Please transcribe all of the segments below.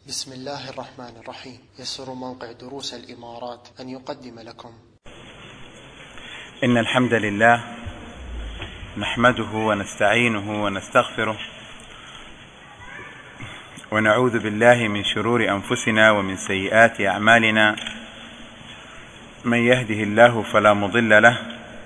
بسم الله الرحمن الرحيم. يسر موقع دروس الإمارات أن يقدم لكم إن الحمد لله نحمده ونستعينه ونستغفره ونعوذ بالله من شرور أنفسنا ومن سيئات أعمالنا. من يهده الله فلا مضل له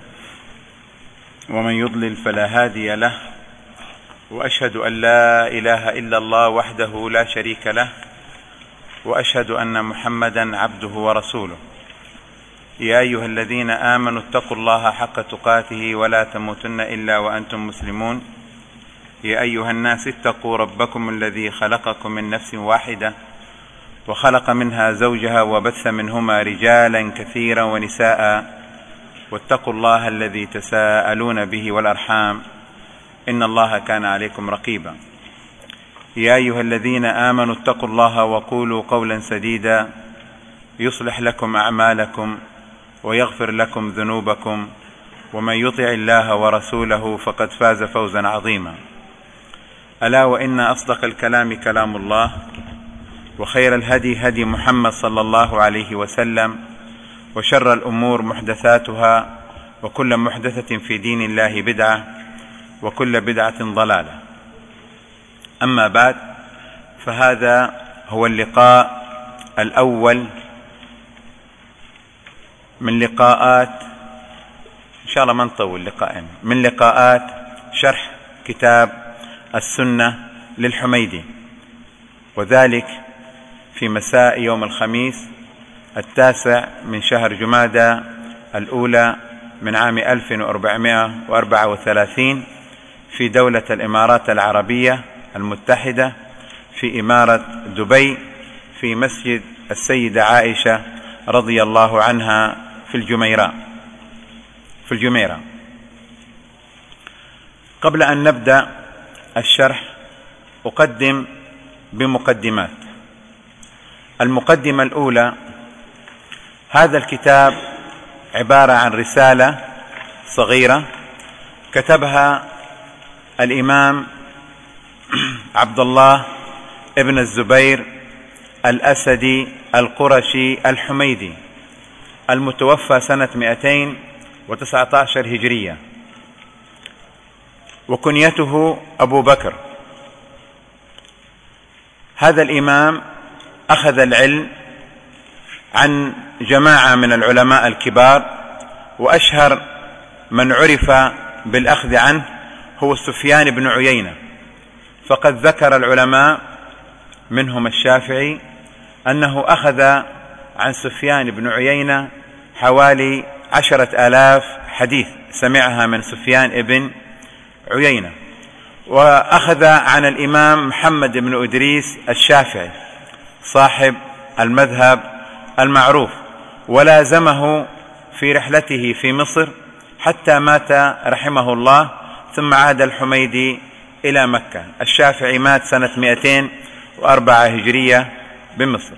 ومن يضلل فلا هادي له، وأشهد أن لا إله إلا الله وحده لا شريك له، وأشهد أن محمدا عبده ورسوله. يا أيها الذين آمنوا اتقوا الله حق تقاته ولا تموتن إلا وأنتم مسلمون. يا أيها الناس اتقوا ربكم الذي خلقكم من نفس واحدة وخلق منها زوجها وبث منهما رجالا كثيرا ونساء، واتقوا الله الذي تساءلون به والأرحام إن الله كان عليكم رقيبا. يا أيها الذين آمنوا اتقوا الله وقولوا قولا سديدا يصلح لكم أعمالكم ويغفر لكم ذنوبكم، ومن يطع الله ورسوله فقد فاز فوزا عظيما. ألا وإن أصدق الكلام كلام الله، وخير الهدي هدي محمد صلى الله عليه وسلم، وشر الأمور محدثاتها، وكل محدثة في دين الله بدعة، وكل بدعة ضلالة. أما بعد، فهذا هو اللقاء الأول من لقاءات، إن شاء الله ما نطول لقاءين، من لقاءات شرح كتاب السنة للحميدي، وذلك في مساء يوم الخميس 9 من شهر جمادى الأولى من عام 1434 في دولة الإمارات العربية المتحدة، في إمارة دبي، في مسجد السيدة عائشة رضي الله عنها في الجميرة. قبل أن نبدأ الشرح أقدم بمقدمات. المقدمة الأولى: هذا الكتاب عبارة عن رسالة صغيرة كتبها الإمام عبد الله ابن الزبير الأسدي القرشي الحميدي، المتوفى سنة 219 هجرية، وكنيته أبو بكر. هذا الإمام أخذ العلم عن جماعة من العلماء الكبار، وأشهر من عرف بالأخذ عنه هو سفيان بن عيينة. فقد ذكر العلماء منهم الشافعي أنه أخذ عن سفيان بن عيينة حوالي 10,000 حديث سمعها من سفيان بن عيينة. وأخذ عن الإمام محمد بن إدريس الشافعي صاحب المذهب المعروف، ولازمه في رحلته في مصر حتى مات رحمه الله، ثم عاد الحميدي إلى مكة. الشافعي مات سنة 204 هجرية بمصر.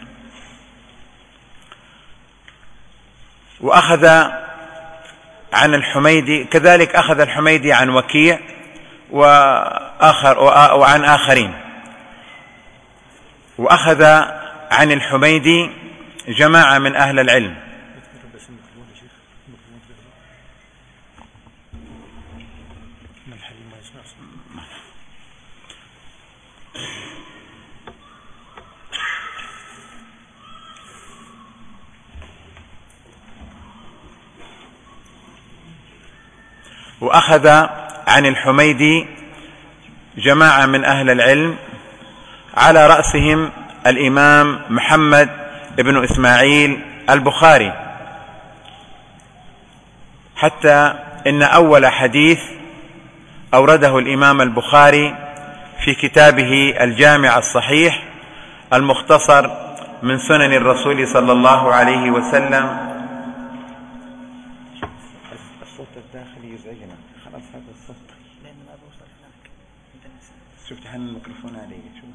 وأخذ عن الحميدي كذلك، أخذ الحميدي عن وكيع وعن آخرين. وأخذ عن الحميدي جماعة من أهل العلم. وأخذ عن الحميدي جماعة من أهل العلم، على رأسهم الإمام محمد بن إسماعيل البخاري، حتى إن أول حديث أورده الإمام البخاري في كتابه الجامع الصحيح المختصر من سنن الرسول صلى الله عليه وسلم. الصوت الداخلي يزعجنا، خلاص هذا الصوت لأن ما بوصل هناك. شفت حن الميكروفون علي، شوف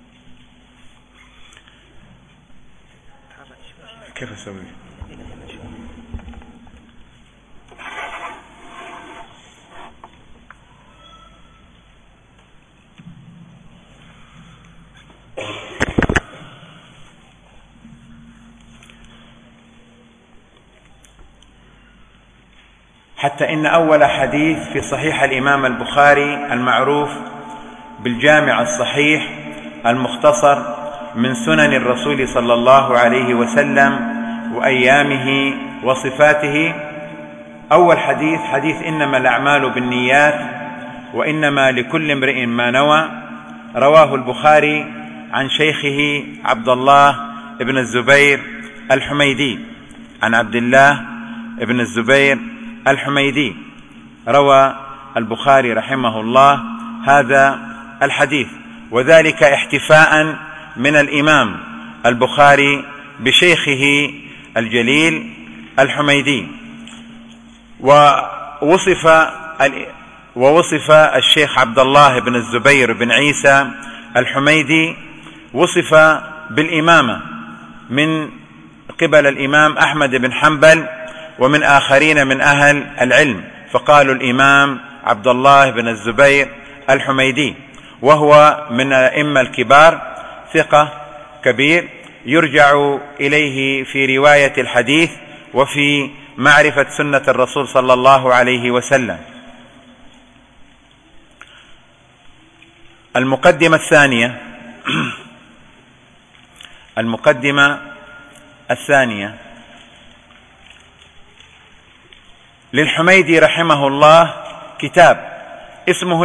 كيف أسوي؟ حتى إن أول حديث في صحيح الإمام البخاري المعروف بالجامع الصحيح المختصر من سنن الرسول صلى الله عليه وسلم وأيامه وصفاته، أول حديث حديث إنما الأعمال بالنيات وإنما لكل امرئ ما نوى، رواه البخاري عن شيخه عبد الله بن الزبير الحميدي، عن عبد الله بن الزبير الحميدي روى البخاري رحمه الله هذا الحديث، وذلك احتفاء من الإمام البخاري بشيخه الجليل الحميدي. ووصف الشيخ عبد الله بن الزبير بن عيسى الحميدي وصف بالإمامة من قبل الإمام أحمد بن حنبل ومن آخرين من أهل العلم، فقالوا الإمام عبد الله بن الزبير الحميدي، وهو من الأئمة الكبار، ثقة كبير يرجع إليه في رواية الحديث وفي معرفة سنة الرسول صلى الله عليه وسلم. المقدمة الثانية للحميدي رحمه الله كتاب اسمه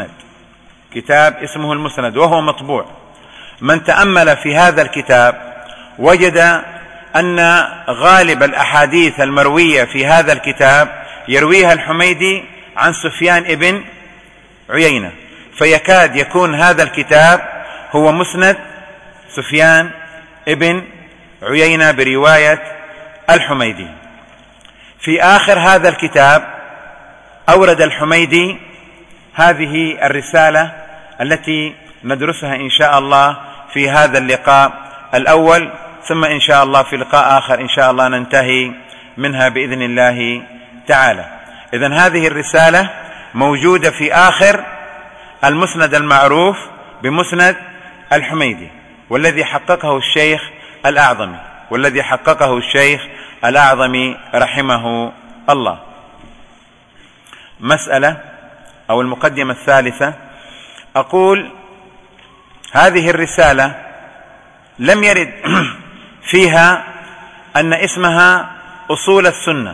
المسند، وهو مطبوع. من تأمل في هذا الكتاب وجد أن غالب الأحاديث المروية في هذا الكتاب يرويها الحميدي عن سفيان ابن عيينة، فيكاد يكون هذا الكتاب هو مسند سفيان ابن عيينة برواية الحميدي. في آخر هذا الكتاب أورد الحميدي هذه الرسالة التي ندرسها إن شاء الله في هذا اللقاء الأول، ثم إن شاء الله في لقاء آخر إن شاء الله ننتهي منها بإذن الله تعالى. إذن هذه الرسالة موجودة في آخر المسند المعروف بمسند الحميدي، والذي حققه الشيخ الأعظمي رحمه الله. مسألة أو المقدمة الثالثة، أقول هذه الرسالة لم يرد فيها أن اسمها أصول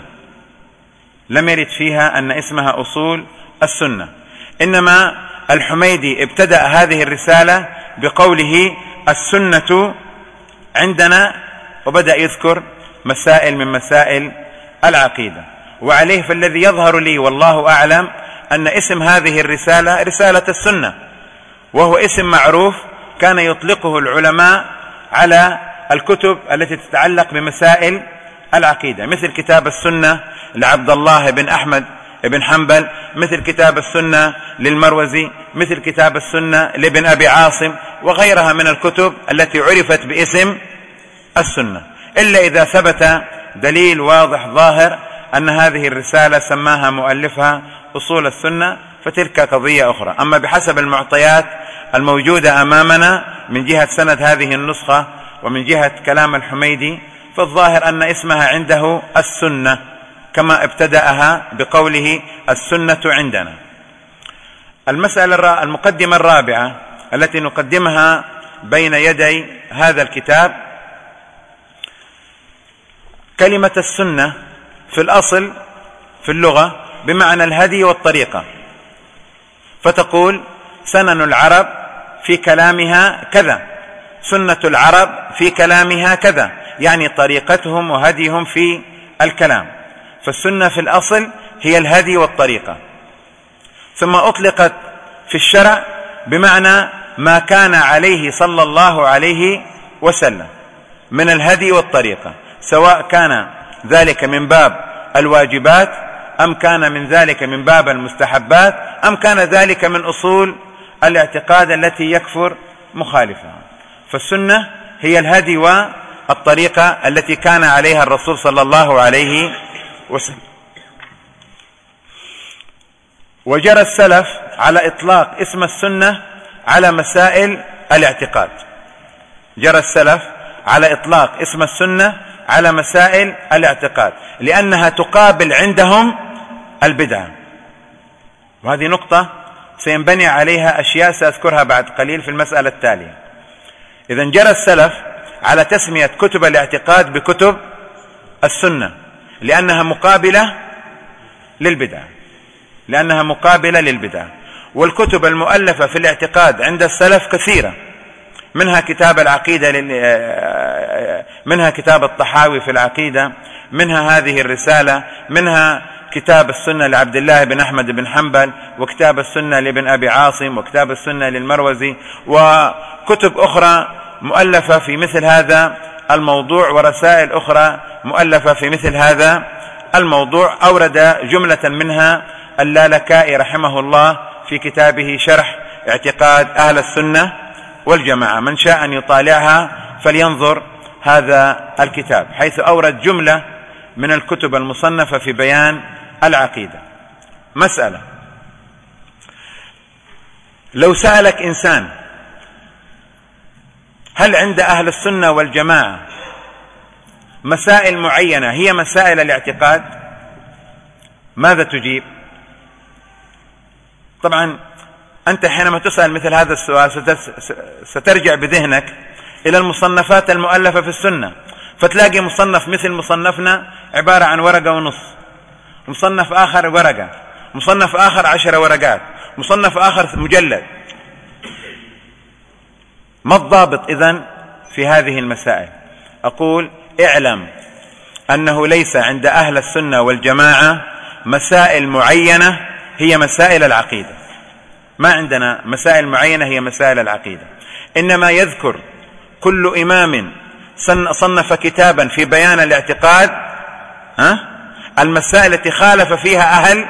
السنة، إنما الحميدي ابتدأ هذه الرسالة بقوله السنة عندنا، وبدأ يذكر مسائل من مسائل العقيدة، وعليه فالذي يظهر لي والله أعلم أن اسم هذه الرسالة رسالة السنة، وهو اسم معروف كان يطلقه العلماء على الكتب التي تتعلق بمسائل العقيدة، مثل كتاب السنة لعبد الله بن أحمد بن حنبل، مثل كتاب السنة للمروزي، مثل كتاب السنة لابن أبي عاصم، وغيرها من الكتب التي عرفت باسم السنة، إلا إذا ثبت دليل واضح ظاهر أن هذه الرسالة سماها مؤلفها أصول السنة، فتلك قضية أخرى. أما بحسب المعطيات الموجودة أمامنا من جهة سند هذه النسخة ومن جهة كلام الحميدي، فالظاهر أن اسمها عنده السنة، كما ابتدأها بقوله السنة عندنا. المقدمة الرابعة التي نقدمها بين يدي هذا الكتاب، كلمة السنة في الأصل في اللغة بمعنى الهدي والطريقة، فتقول سنن العرب في كلامها كذا، سنة العرب في كلامها كذا، يعني طريقتهم وهديهم في الكلام. فالسنة في الأصل هي الهدي والطريقة، ثم أطلقت في الشرع بمعنى ما كان عليه صلى الله عليه وسلم من الهدي والطريقة، سواء كان ذلك من باب الواجبات أم كان من ذلك من باب المستحبات أم كان ذلك من أصول الاعتقاد التي يكفر مخالفها. فالسنة هي الهدي والطريقة التي كان عليها الرسول صلى الله عليه وسلم. وجرى السلف على إطلاق اسم السنة على مسائل الاعتقاد، جرى السلف على إطلاق اسم السنة على مسائل الاعتقاد، لأنها تقابل عندهم البدعة. وهذه نقطة سينبني عليها أشياء سأذكرها بعد قليل في المسألة التالية. إذن جرى السلف على تسمية كتب الاعتقاد بكتب السنة لأنها مقابلة للبدعة. والكتب المؤلفة في الاعتقاد عند السلف كثيرة، منها كتاب العقيدة منها كتاب الطحاوي في العقيدة، منها هذه الرسالة، منها كتاب السنة لعبد الله بن أحمد بن حنبل، وكتاب السنة لابن أبي عاصم، وكتاب السنة للمروزي، وكتب أخرى مؤلفة في مثل هذا الموضوع، ورسائل أخرى مؤلفة في مثل هذا الموضوع. أورد جملة منها اللالكائي رحمه الله في كتابه شرح اعتقاد أهل السنة والجماعة، من شاء أن يطالعها فلينظر هذا الكتاب، حيث أورد جملة من الكتب المصنفة في بيان العقيدة. مسألة: لو سألك إنسان هل عند أهل السنة والجماعة مسائل معينة هي مسائل الاعتقاد، ماذا تجيب؟ طبعا أنت حينما تسأل مثل هذا السؤال سترجع بذهنك إلى المصنفات المؤلفة في السنة، فتلاقي مصنف مثل مصنفنا عبارة عن ورقة ونص، مصنف آخر ورقة، مصنف آخر 10 ورقات، مصنف آخر مجلد. ما الضابط إذن في هذه المسائل؟ أقول: اعلم أنه ليس عند أهل السنة والجماعة مسائل معينة هي مسائل العقيدة، ما عندنا مسائل معينة هي مسائل العقيدة، إنما يذكر كل إمام صنف كتابا في بيان الاعتقاد المسائل التي خالف فيها أهل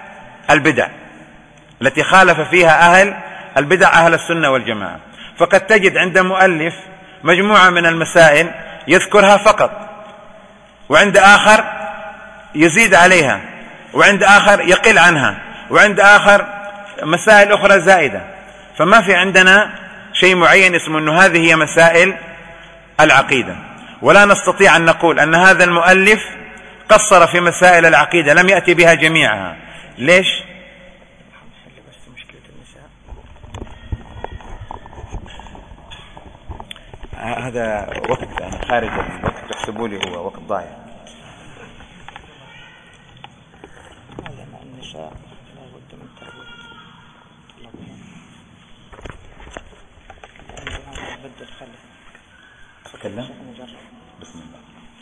البدع، أهل السنة والجماعة. فقد تجد عند مؤلف مجموعة من المسائل يذكرها فقط، وعند آخر يزيد عليها، وعند آخر يقل عنها، وعند آخر مسائل أخرى زائدة. فما في عندنا شيء معين اسمه أنه هذه هي مسائل العقيدة، ولا نستطيع أن نقول أن هذا المؤلف قصر في مسائل العقيدة، لم يأتي بها جميعها. ليش؟ هذا وقت يعني خارج الوقت، تحسبوا لي هو وقت ضايع. أتكلم؟ بسم الله.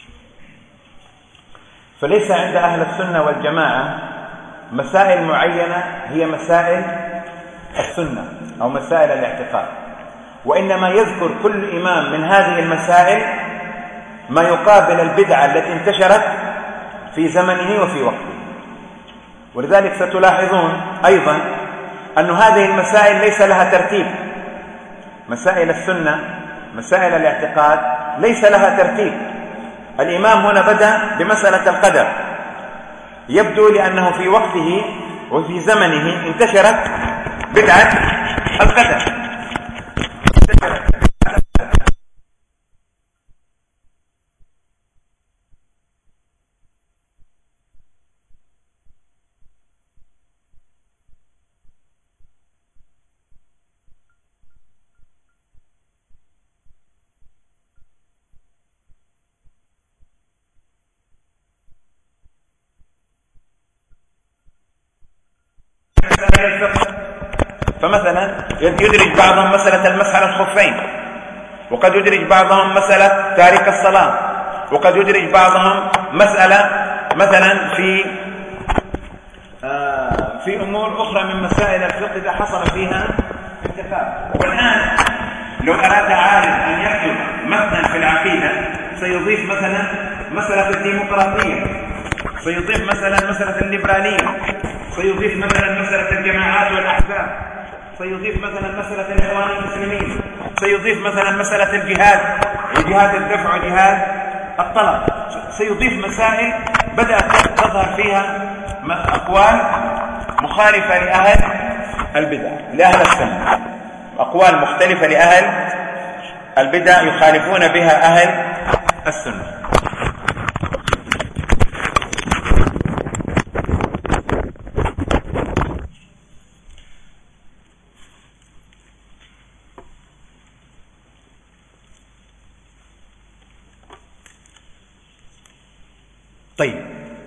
فليس عند أهل السنة والجماعة مسائل معينة هي مسائل السنة أو مسائل الاعتقاد، وإنما يذكر كل إمام من هذه المسائل ما يقابل البدعة التي انتشرت في زمنه وفي وقته. ولذلك ستلاحظون أيضا أن هذه المسائل ليس لها ترتيب. مسائل السنة، مسائل الاعتقاد ليس لها ترتيب. الإمام هنا بدأ بمسألة القدر، يبدو لأنه في وقته وفي زمنه انتشرت بدعة القدر. فمثلا يدرج بعضهم مسألة المسح على الخفين، وقد يدرج بعضهم مسألة تارك الصلاة، وقد يدرج بعضهم مسألة مثلا في أمور أخرى من مسائل الفقه إذا حصل فيها اتفاق. والآن لو أراد عالم أن يكتب مثلا في العقيدة سيضيف مثلا مسألة الديمقراطية، سيضيف مثلا مسألة الليبرالية، سيضيف مثلا مسألة الجماعات والأحزاب، سيضيف مثلا مسألة الإخوان المسلمين، سيضيف مثلا مسألة الجهاد وجهاد الدفع وجهاد الطلب، سيضيف مسائل بدأت تظهر فيها أقوال مخالفة لأهل البدع، لأهل السنة، أقوال مختلفة لأهل البدع يخالفون بها أهل السنة. طيب،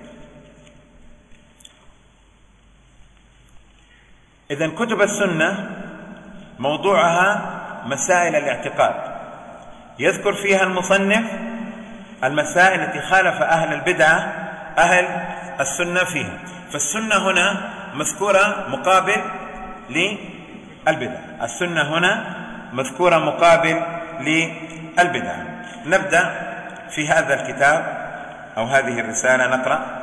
إذن كتب السنة موضوعها مسائل الاعتقاد، يذكر فيها المصنف المسائل التي خالف أهل البدعة أهل السنة فيها. فالسنة هنا مذكورة مقابل للبدعة، السنة هنا مذكورة مقابل للبدعة. نبدأ في هذا الكتاب أو هذه الرسالة، نقرأ.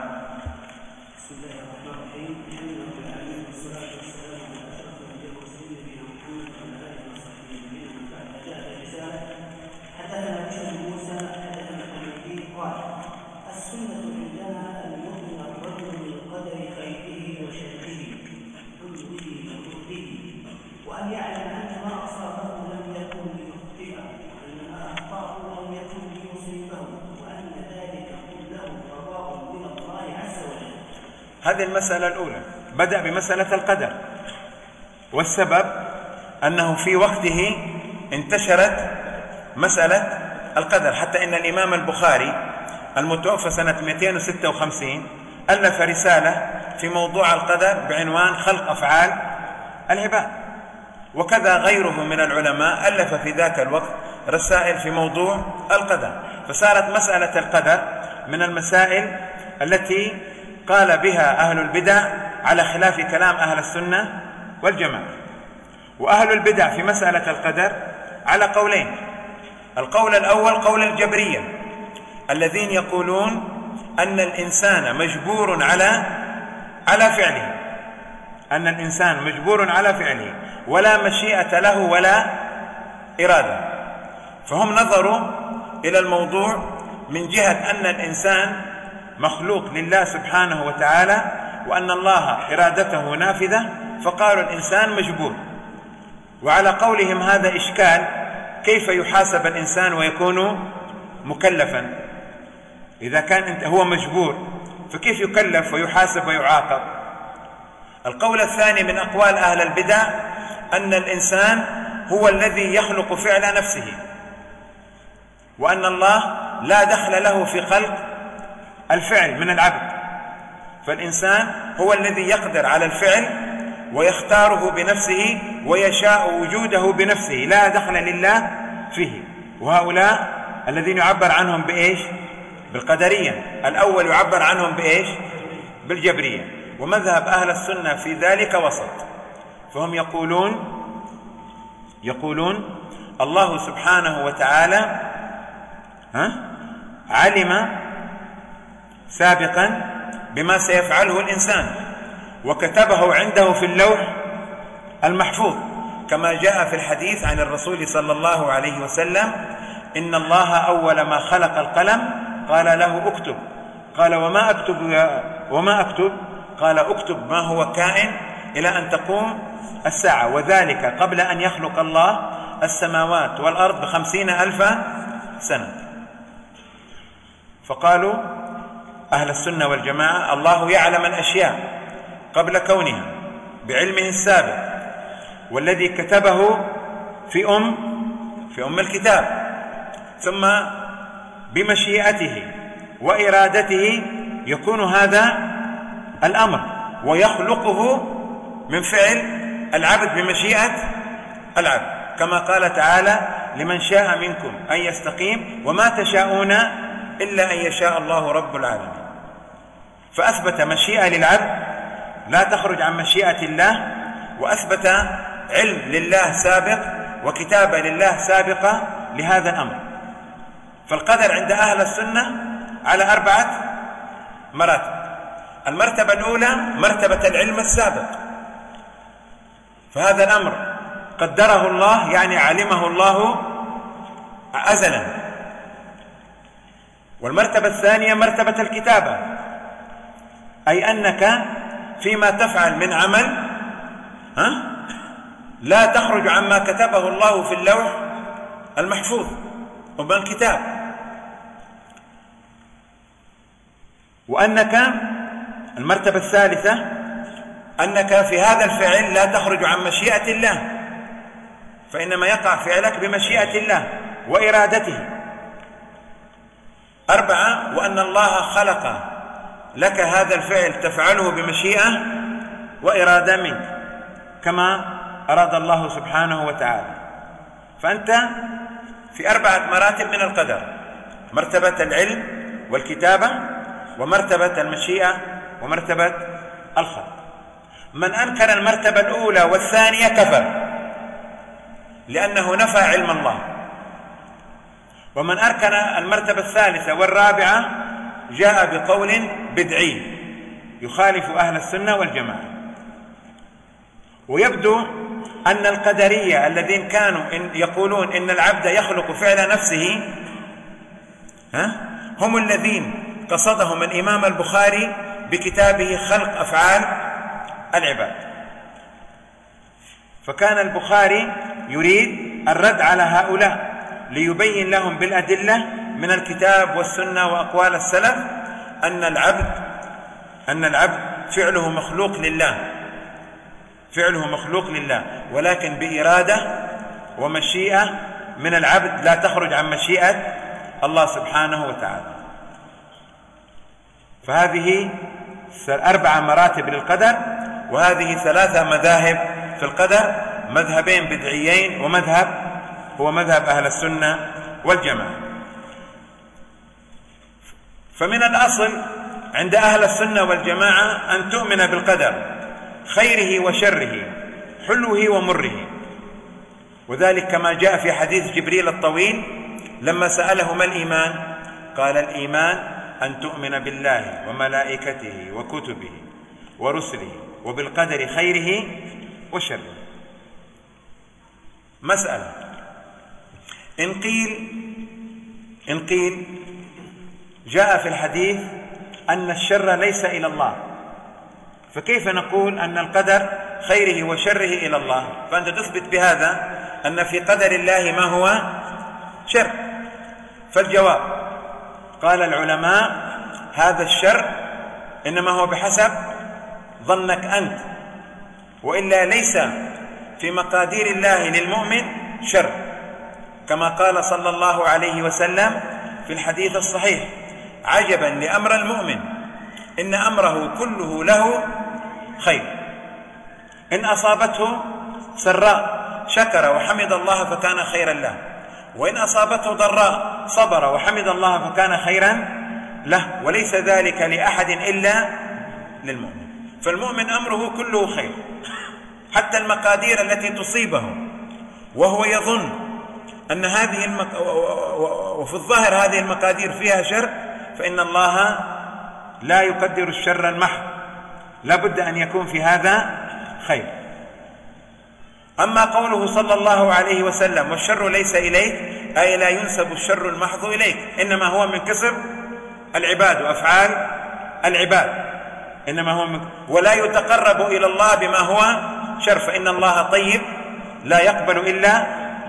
هذه المسألة الأولى، بدأ بمسألة القدر، والسبب أنه في وقته انتشرت مسألة القدر، حتى إن الإمام البخاري المتوفى سنة 256 ألف رسالة في موضوع القدر بعنوان خلق أفعال العباد، وكذا غيره من العلماء ألف في ذاك الوقت رسائل في موضوع القدر. فصارت مسألة القدر من المسائل التي قال بها أهل البدع على خلاف كلام أهل السنة والجماعة. وأهل البدع في مسألة القدر على قولين: القول الأول قول الجبرية الذين يقولون أن الإنسان مجبور على فعله، أن الإنسان مجبور على فعله ولا مشيئة له ولا إرادة. فهم نظروا إلى الموضوع من جهة أن الإنسان مخلوق لله سبحانه وتعالى، وأن الله إرادته نافذة، فقالوا الإنسان مجبور. وعلى قولهم هذا إشكال، كيف يحاسب الإنسان ويكون مكلفا؟ إذا كان هو مجبور فكيف يكلف ويحاسب ويعاقب؟ القول الثاني من أقوال أهل البدع أن الإنسان هو الذي يخلق فعل نفسه، وأن الله لا دخل له في خلق الفعل من العبد، فالإنسان هو الذي يقدر على الفعل ويختاره بنفسه ويشاء وجوده بنفسه، لا دخل لله فيه. وهؤلاء الذين يعبر عنهم بإيش؟ بالقدرية. الأول يعبر عنهم بإيش؟ بالجبرية. ومذهب أهل السنة في ذلك وسط، فهم يقولون الله سبحانه وتعالى علم سابقا بما سيفعله الإنسان وكتبه عنده في اللوح المحفوظ، كما جاء في الحديث عن الرسول صلى الله عليه وسلم: إن الله أول ما خلق القلم قال له اكتب، قال وما أكتب؟ قال اكتب ما هو كائن إلى أن تقوم الساعة، وذلك قبل أن يخلق الله السماوات والأرض ب50,000 سنة. فقالوا أهل السنة والجماعة: الله يعلم الأشياء قبل كونها بعلمه السابق، والذي كتبه في أم الكتاب، ثم بمشيئته وإرادته يكون هذا الأمر، ويخلقه من فعل العبد بمشيئة العبد، كما قال تعالى: لمن شاء منكم أن يستقيم وما تشاءون إلا أن يشاء الله رب العالمين. فأثبت مشيئة للعبد لا تخرج عن مشيئة الله، وأثبت علم لله سابق وكتابة لله سابقة لهذا الأمر. فالقدر عند أهل السنة على 4 مراتب. المرتبة الأولى مرتبة العلم السابق، فهذا الأمر قدره الله، يعني علمه الله أزلا. والمرتبة الثانية مرتبة الكتابة، أي أنك فيما تفعل من عمل لا تخرج عما كتبه الله في اللوح المحفوظ وبالكتاب، وأنك المرتبة الثالثة أنك في هذا الفعل لا تخرج عن مشيئة الله، فإنما يقع فعلك بمشيئة الله وإرادته. 4، وأن الله خلق لك هذا الفعل تفعله بمشيئة وإرادة منك كما أراد الله سبحانه وتعالى. فأنت في 4 مراتب من القدر: مرتبة العلم والكتابة، ومرتبة المشيئة، ومرتبة الخلق. من أنكر المرتبة الأولى والثانية كفر، لأنه نفى علم الله. ومن أنكر المرتبة الثالثة والرابعة جاء بقول بدعي يخالف أهل السنة والجماعة. ويبدو أن القدرية الذين كانوا يقولون إن العبد يخلق فعل نفسه هم الذين قصدهم الإمام البخاري بكتابه خلق أفعال العباد. فكان البخاري يريد الرد على هؤلاء ليبين لهم بالأدلة من الكتاب والسنة وأقوال السلف أن العبد فعله مخلوق لله، ولكن بإرادة ومشيئة من العبد لا تخرج عن مشيئة الله سبحانه وتعالى. فهذه 4 مراتب للقدر، وهذه 3 مذاهب في القدر: مذهبين بدعيين، ومذهب هو مذهب أهل السنة والجماعة. فمن الأصل عند أهل السنة والجماعة أن تؤمن بالقدر خيره وشره، حلوه ومره، وذلك كما جاء في حديث جبريل الطويل لما سأله ما الإيمان؟ قال: الإيمان أن تؤمن بالله وملائكته وكتبه ورسله وبالقدر خيره وشره. مسألة: إن قيل جاء في الحديث أن الشر ليس إلى الله، فكيف نقول أن القدر خيره وشره إلى الله؟ فأنت تثبت بهذا أن في قدر الله ما هو شر. فالجواب: قال العلماء: هذا الشر إنما هو بحسب ظنك أنت، وإلا ليس في مقادير الله للمؤمن شر، كما قال صلى الله عليه وسلم في الحديث الصحيح: عجبا لأمر المؤمن إن أمره كله له خير، إن أصابته سراء شكر وحمد الله فكان خيرا له، وإن أصابته ضراء صبر وحمد الله فكان خيرا له، وليس ذلك لأحد إلا للمؤمن. فالمؤمن أمره كله خير، حتى المقادير التي تصيبه وهو يظن أن وفي الظاهر هذه المقادير فيها شر، فإن الله لا يقدر الشر المحض، لا بد أن يكون في هذا خير. أما قوله صلى الله عليه وسلم: والشر ليس إليك، أي لا ينسب الشر المحض إليك، إنما هو من كسب العباد وأفعال العباد، ولا يتقرب إلى الله بما هو شر، فإن الله طيب لا يقبل إلا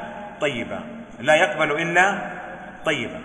طيبا.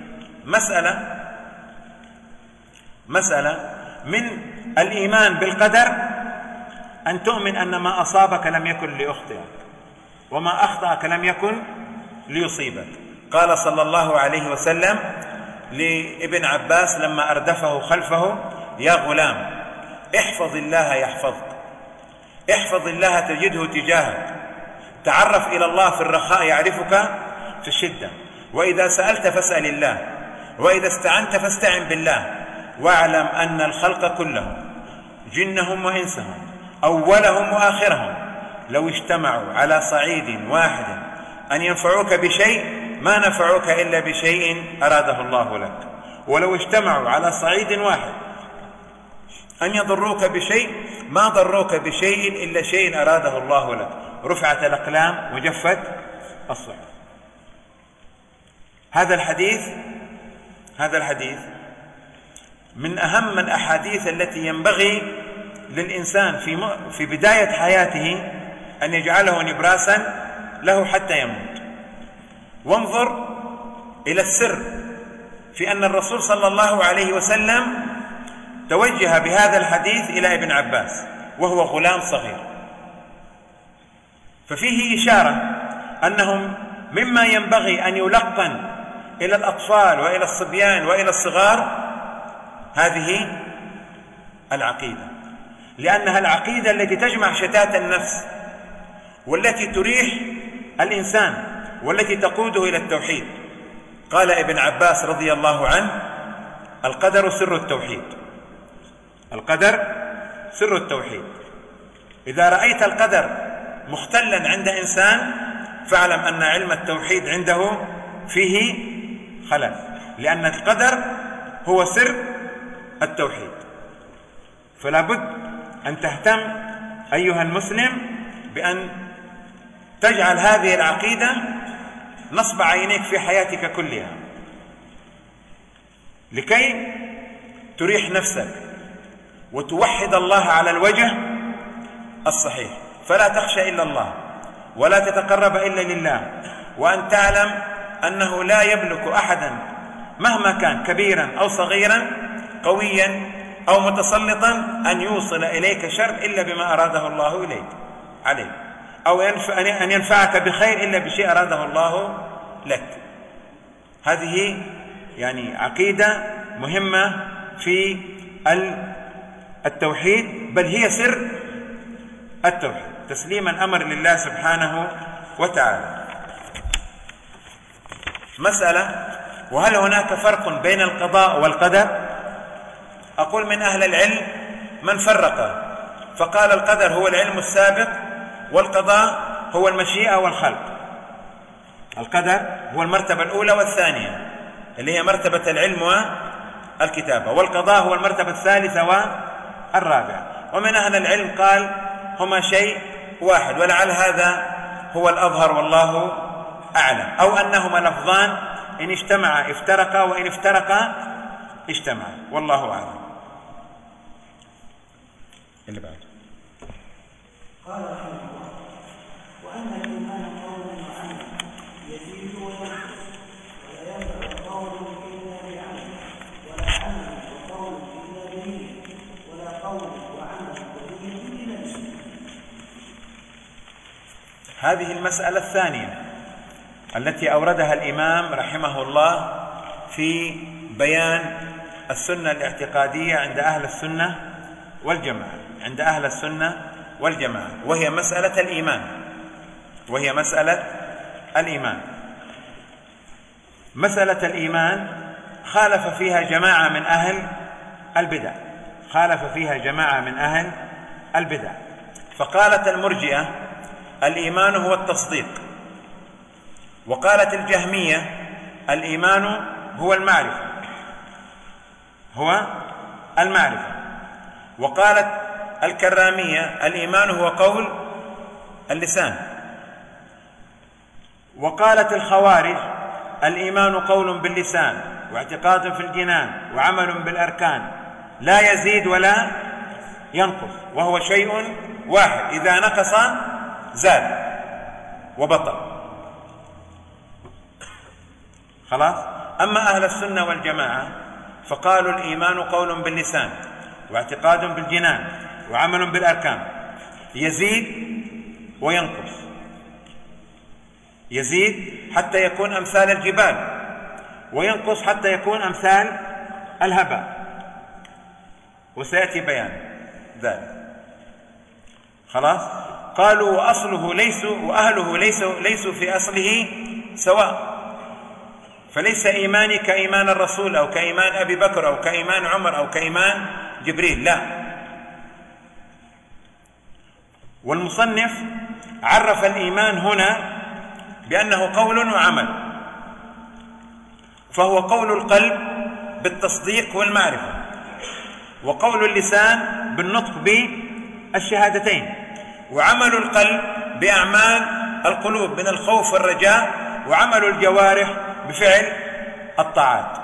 مسألة من الإيمان بالقدر أن تؤمن أن ما أصابك لم يكن ليخطئك، وما أخطأك لم يكن ليصيبك. قال صلى الله عليه وسلم لابن عباس لما أردفه خلفه: يا غلام احفظ الله يحفظك، احفظ الله تجده تجاهك، تعرف إلى الله في الرخاء يعرفك في الشدة، وإذا سألت فاسأل الله، وإذا استعنت فاستعن بالله، واعلم أن الخلق كلهم جنهم وإنسهم أولهم وآخرهم لو اجتمعوا على صعيد واحد أن ينفعوك بشيء ما نفعوك إلا بشيء أراده الله لك، ولو اجتمعوا على صعيد واحد أن يضروك بشيء ما ضروك بشيء إلا شيء أراده الله لك. رفعت الأقلام وجفت الصحف. هذا الحديث من أهم الأحاديث التي ينبغي للإنسان في بداية حياته أن يجعله نبراسا له حتى يموت. وانظر إلى السر في أن الرسول صلى الله عليه وسلم توجه بهذا الحديث إلى ابن عباس وهو غلام صغير، ففيه إشارة أنهم مما ينبغي أن يلقن إلى الأطفال وإلى الصبيان وإلى الصغار هذه العقيدة، لأنها العقيدة التي تجمع شتات النفس، والتي تريح الإنسان، والتي تقوده إلى التوحيد. قال ابن عباس رضي الله عنه: القدر سر التوحيد. القدر سر التوحيد. إذا رأيت القدر مختلا عند إنسان فاعلم أن علم التوحيد عنده فيه خلل، لأن القدر هو سر التوحيد. فلا بد أن تهتم أيها المسلم بأن تجعل هذه العقيدة نصب عينيك في حياتك كلها، لكي تريح نفسك وتوحد الله على الوجه الصحيح، فلا تخشى إلا الله ولا تتقرب إلا لله، وأن تعلم أنه لا يملك أحدا مهما كان كبيرا أو صغيرا، قويا أو متسلطا، أن يوصل إليك شر إلا بما أراده الله إليك عليك، أو أن ينفعك بخير إلا بشيء أراده الله لك. هذه يعني عقيدة مهمة في التوحيد، بل هي سر التوحيد، تسليم الأمر لله سبحانه وتعالى. مسألة: وهل هناك فرق بين القضاء والقدر؟ أقول من أهل العلم من فرق فقال القدر هو العلم السابق، والقضاء هو المشيئة والخلق. القدر هو المرتبة الأولى والثانية اللي هي مرتبة العلم والكتابة، والقضاء هو المرتبة الثالثة والرابعة. ومن أهل العلم قال هما شيء واحد، ولعل هذا هو الأظهر والله أعلم، أو أنهما لفظان إن اجتمعا افترقا وإن افترقا اجتمعا، والله أعلم. اللي بعد قال رحمه الله: وأن الإيمان قول وعمل يزيد وينقص، ولا ينفع قول إلا بعمل، ولا عمل وقول إلا بنية، ولا قول وعمل ونية إلا بسنة. هذه المسألة الثانية التي أوردها الإمام رحمه الله في بيان السنة الاعتقادية عند أهل السنة والجماعة، عند أهل السنة والجماعة، وهي مسألة الإيمان، وهي مسألة الإيمان. مسألة الإيمان خالف فيها جماعة من أهل البدع، خالف فيها جماعة من أهل البدع، فقالت المرجئة الإيمان هو التصديق، وقالت الجهمية الإيمان هو المعرفة، هو المعرفة، وقالت الكرامية الإيمان هو قول اللسان، وقالت الخوارج الإيمان قول باللسان واعتقاد في الجنان وعمل بالأركان لا يزيد ولا ينقص، وهو شيء واحد، إذا نقص زاد وبطل. خلاص. أما أهل السنة والجماعة فقالوا الإيمان قول باللسان واعتقاد بالجنان وعمل بالأركان، يزيد وينقص، يزيد حتى يكون أمثال الجبال، وينقص حتى يكون أمثال الهباء، وسيأتي بيان ذلك. خلاص. قالوا وأصله وأهله ليسوا في أصله سواء، فليس إيماني كإيمان الرسول أو كإيمان أبي بكر أو كإيمان عمر أو كإيمان جبريل، لا. والمصنف عرف الإيمان هنا بأنه قول وعمل، فهو قول القلب بالتصديق والمعرفة، وقول اللسان بالنطق بالشهادتين، وعمل القلب بأعمال القلوب من الخوف والرجاء، وعمل الجوارح بفعل الطاعات.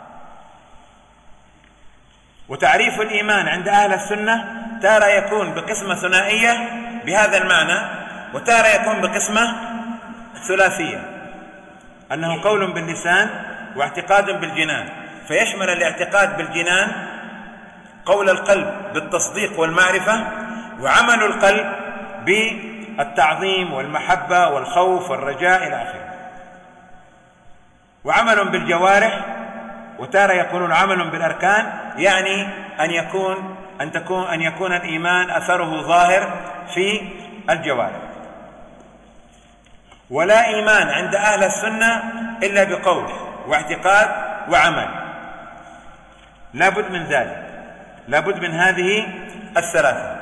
وتعريف الإيمان عند أهل السنة تارة يكون بقسمة ثنائية بهذا المعنى، وتارة يكون بقسمة ثلاثية، أنه قول باللسان واعتقاد بالجنان، فيشمل الاعتقاد بالجنان قول القلب بالتصديق والمعرفة، وعمل القلب بالتعظيم والمحبة والخوف والرجاء إلى آخره، وعمل بالجوارح، وتارة يكون عمل بالأركان، يعني أن يكون أن يكون الإيمان أثره ظاهر في الجوارح. ولا إيمان عند أهل السنة إلا بقول واعتقاد وعمل، لا بد من ذلك، لا بد من هذه الثلاثة.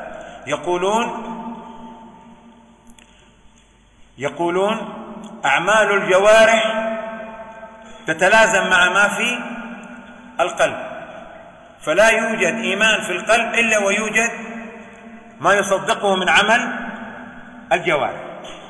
يقولون أعمال الجوارح تتلازم مع ما في القلب، فلا يوجد إيمان في القلب إلا ويوجد ما يصدقه من عمل الجوارح.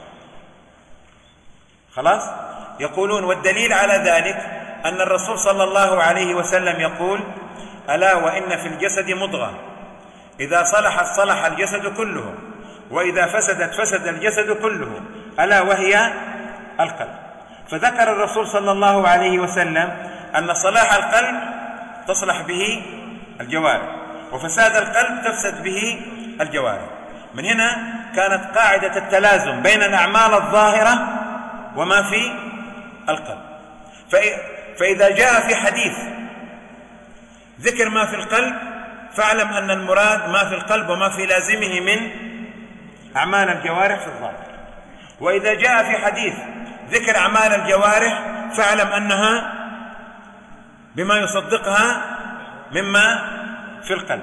خلاص؟ يقولون والدليل على ذلك أن الرسول صلى الله عليه وسلم يقول: ألا وإن في الجسد مضغة إذا صلحت صلح الجسد كله وإذا فسدت فسد الجسد كله ألا وهي القلب. فذكر الرسول صلى الله عليه وسلم أن صلاح القلب تصلح به الجوارح، وفساد القلب تفسد به الجوارح. من هنا كانت قاعدة التلازم بين الأعمال الظاهرة وما في القلب. فإذا جاء في حديث ذكر ما في القلب فاعلم أن المراد ما في القلب وما في لازمه من أعمال الجوارح في الظاهر. وإذا جاء في حديث ذكر أعمال الجوارح فاعلم أنها بما يصدقها مما في القلب،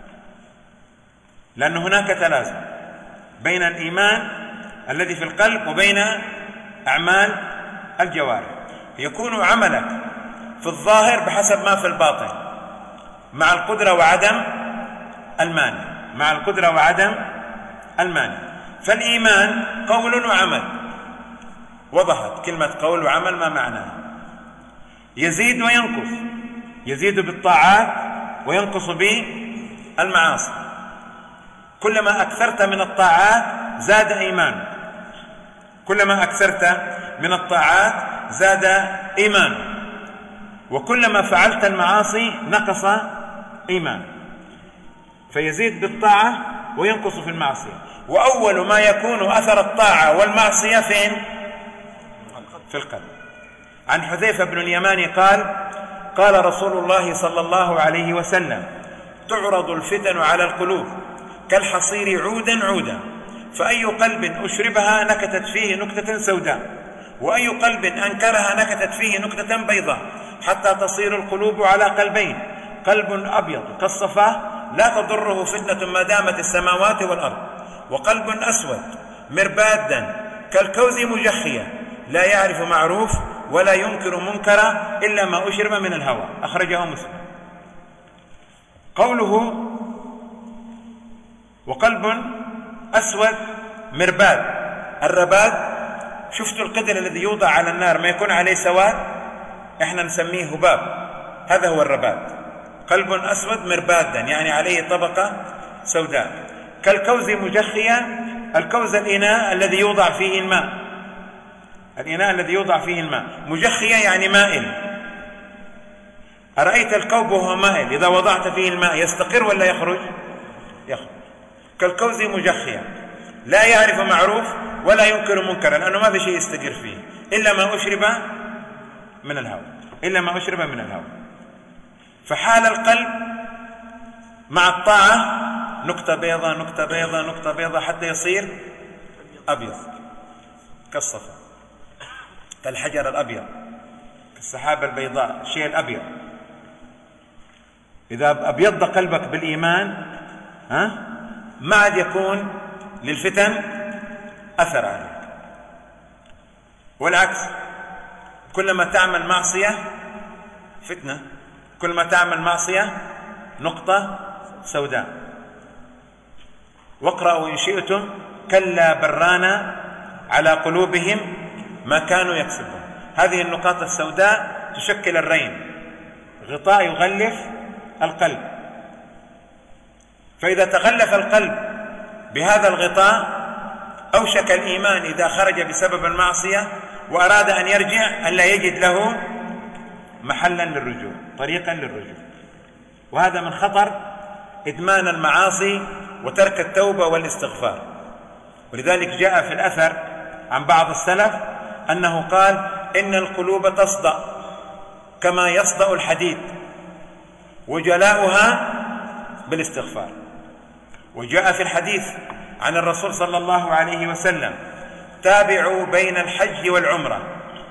لأن هناك تلازم بين الإيمان الذي في القلب وبين أعمال الجوارح. يكون عملك في الظاهر بحسب ما في الباطن مع القدرة وعدم المانع، مع القدرة وعدم المانع. فالإيمان قول وعمل، وضحت كلمة قول وعمل ما معناها. يزيد وينقص، يزيد بالطاعات وينقص بالمعاصي. كلما أكثرت من الطاعات زاد إيمان، كلما أكثرت من الطاعات زاد إيمان، وكلما فعلت المعاصي نقص إيمان. فيزيد بالطاعة وينقص في المعصية. وأول ما يكون أثر الطاعة والمعصية فين؟ في القلب. عن حذيفة بن اليمان قال: قال رسول الله صلى الله عليه وسلم: تعرض الفتن على القلوب كالحصير عودا عودا، فأي قلب أشربها نكتت فيه نكتة سوداء، وأي قلب أنكرها نكتت فيه نكتة بيضاء، حتى تصير القلوب على قلبين: قلب أبيض كالصفاء لا تضره فتنة ما دامت السماوات والأرض، وقلب أسود مربادا كالكوز مجخيا لا يعرف معروف ولا ينكر منكرا إلا ما أشرب من الهوى. أخرجه مسلم. قوله وقلب أسود مرباد، الرباد شفتوا القدر الذي يوضع على النار ما يكون عليه سواد، احنا نسميه هباب، هذا هو الرباد. قلب أسود مربادا يعني عليه طبقة سوداء. كالكوز مجخيا، الكوز الإناء الذي يوضع فيه الماء، الإناء الذي يوضع فيه الماء. مجخيا يعني مائل. أرأيت الكوب وهو مائل إذا وضعت فيه الماء يستقر ولا يخرج؟ يخرج. كالكوز مجخيا لا يعرف معروف ولا ينكر منكرا، لأنه ما في شيء يستقر فيه إلا ما أشرب من الهوى، إلا ما أشرب من الهوى. فحال القلب مع الطاعة نقطة بيضة نقطة بيضة نقطة بيضة حتى يصير أبيض كالصفا، كالحجر الأبيض، كالسحابة البيضاء، الشيء الأبيض. إذا أبيض قلبك بالإيمان ما عاد يكون للفتن أثر عليك. والعكس، كلما تعمل معصية فتنة، كلما تعمل معصية نقطة سوداء. واقرأوا إن شئتم كلا برانا على قلوبهم ما كانوا يكسبون. هذه النقاط السوداء تشكل الرين، غطاء يغلف القلب. فإذا تغلف القلب بهذا الغطاء أوشك الإيمان إذا خرج بسبب المعصية وأراد أن يرجع أن لا يجد له محلا للرجوع، طريقا للرجوع. وهذا من خطر إدمان المعاصي وترك التوبة والاستغفار. ولذلك جاء في الأثر عن بعض السلف أنه قال: إن القلوب تصدأ كما يصدأ الحديد، وجلاؤها بالاستغفار. وجاء في الحديث عن الرسول صلى الله عليه وسلم: تابعوا بين الحج والعمرة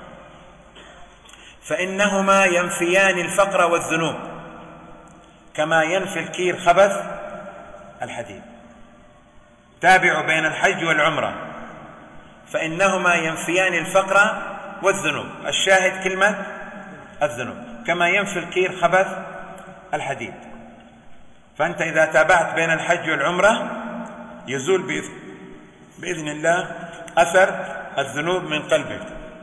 فإنهما ينفيان الفقر والذنوب كما ينفي الكير خبث الحديد. تابعوا بين الحج والعمرة فإنهما ينفيان الفقر والذنوب، الشاهد كلمة الذنوب، كما ينفي الكير خبث الحديد. فأنت إذا تابعت بين الحج والعمرة يزول بإذن الله أثر الذنوب من قلبك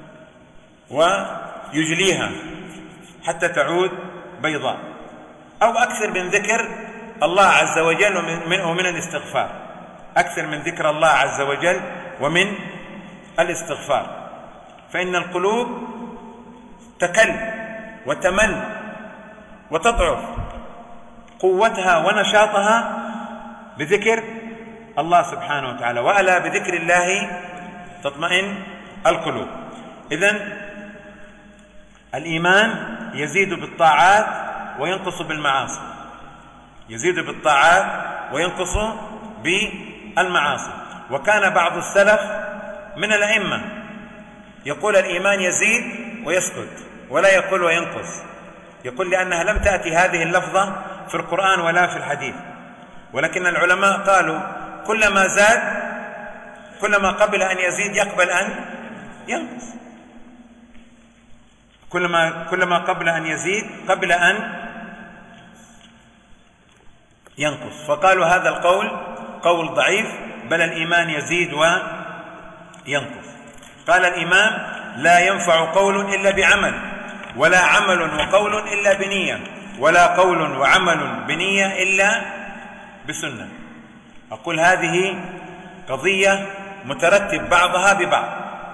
ويجليها حتى تعود بيضاء. أو أكثر من ذكر الله عز وجل ومن الاستغفار، أكثر من ذكر الله عز وجل ومن الاستغفار، فإن القلوب تكل وتمل وتضعف قوتها ونشاطها بذكر الله سبحانه وتعالى، وألا بذكر الله تطمئن القلوب. إذن الإيمان يزيد بالطاعات وينقص بالمعاصي، يزيد بالطاعات وينقص بالمعاصي. وكان بعض السلف من الأئمة يقول الإيمان يزيد ويسكت ولا يقول وينقص، يقول لأنها لم تأتي هذه اللفظة في القرآن ولا في الحديث، ولكن العلماء قالوا كلما زاد كلما قبل أن يزيد يقبل أن ينقص، كلما قبل أن يزيد قبل أن ينقص. فقالوا هذا القول قول ضعيف، بل الإيمان يزيد وينقص. قال الإمام: لا ينفع قول إلا بعمل، ولا عمل وقول إلا بنية، ولا قول وعمل بنية إلا بسنة. أقول هذه قضية مترتب بعضها ببعض،